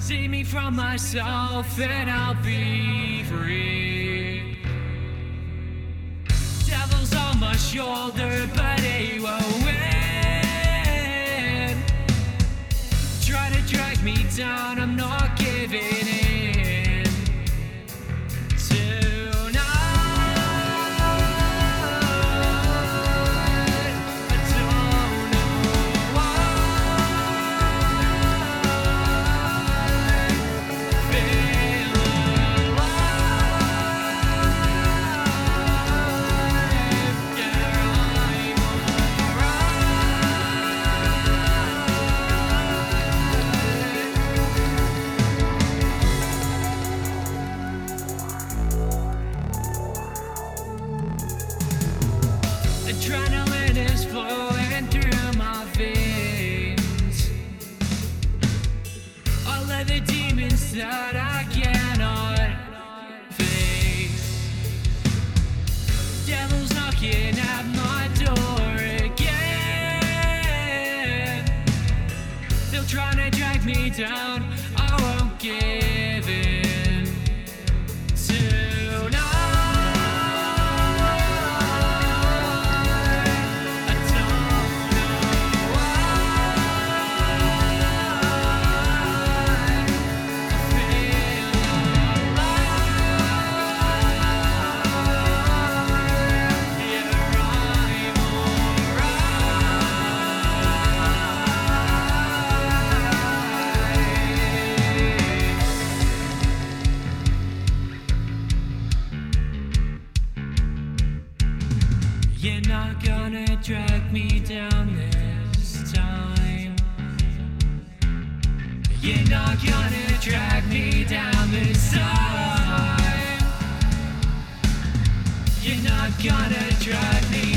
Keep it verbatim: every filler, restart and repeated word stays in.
Save me from myself and I'll be free. Devil's on my shoulder, but he won't win. Try to drag me down, I'm not giving in. Tonight, I don't know why. Feel alive. Yeah, I'm Adrenaline is flowing through my veins. All of the demons that I cannot face. Devil's knocking at my door again. They're trying to drag me down, I won't give in. Tonight, you're not gonna drag me down this time. You're not gonna drag me down this time. You're not gonna drag me